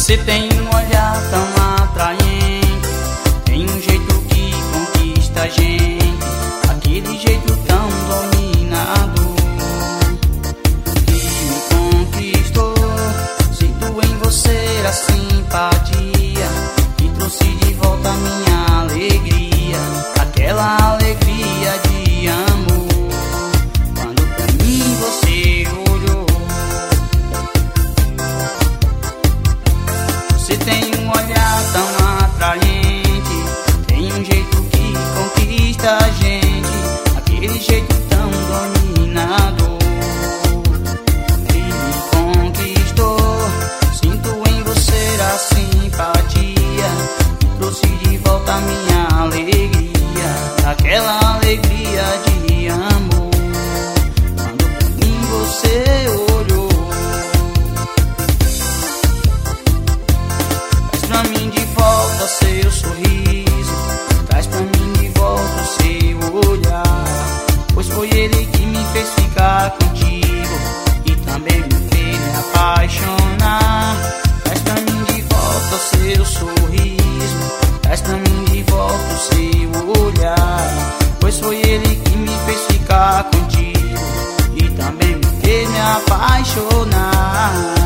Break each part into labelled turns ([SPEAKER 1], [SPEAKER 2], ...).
[SPEAKER 1] Você tem um olhar tão atraente, tem um jeito que conquista a gente, aquele jeito tão dominador que me conquistou. Sinto em você a simpatia que trouxe de volta a minha alegria, aquela alegria de amor. Quando pra mim você olhou, você tem um olhar tão atraente, tem um jeito que conquista a gente, aquele jeito tão dominador que me conquistou. Sinto em você a simpatia que trouxe de volta a minha alegria, aquela alegria de amor. Quando pra mim você olhou, traz pra mim de volta seu sorriso, traz pra mim de volta o seu olhar, pois foi ele que me fez ficar contigo e também me fez me apaixonar. Traz pra mim de volta o seu sorriso, traz pra mim de volta o seu olhar, pois foi ele que me fez ficar contigo e também me fez me apaixonar.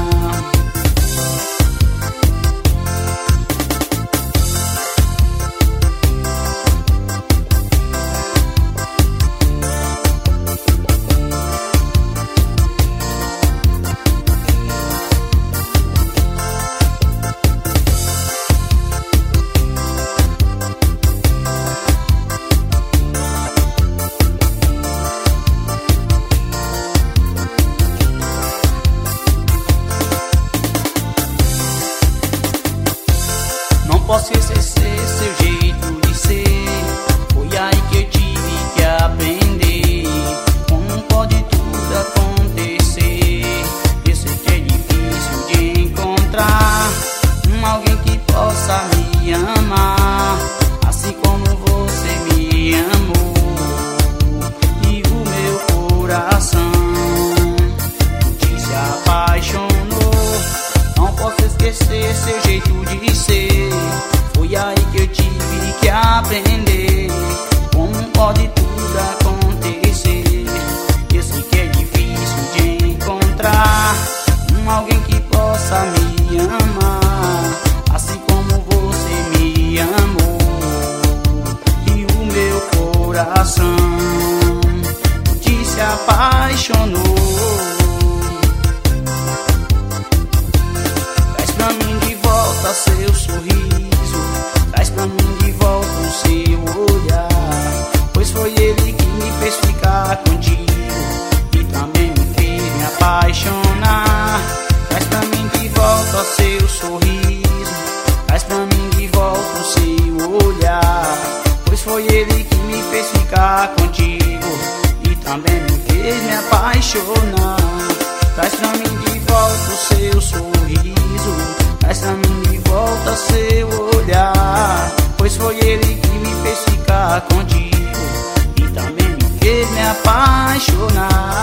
[SPEAKER 1] Não posso esquecer seu jeito de ser, foi aí que eu tive que aprender como pode tudo acontecer. Eu sei que é difícil de encontrar alguém que possa me amar assim como você me amou, e o meu coração te se apaixonou. Não posso esquecer seu jeito de ser, foi aí que eu tive que aprender como pode tudo acontecer. Eu sei que é difícil de encontrar alguém que possa me amar assim como você me amou, e o meu coração te se apaixonou. Traz pra mim de volta seu sorriso, traz pra mim de volta o seu olhar, pois foi ele que me fez ficar contigo e também me fez me apaixonar. Traz pra mim de volta seu sorriso, traz pra mim de volta o seu olhar, pois foi ele que me fez ficar contigo e também me fez me apaixonar. Traz pra mim de volta o seu sorriso, traz pra mim de volta seu olhar, pois foi ele que me fez ficar contigo e também me fez me apaixonar.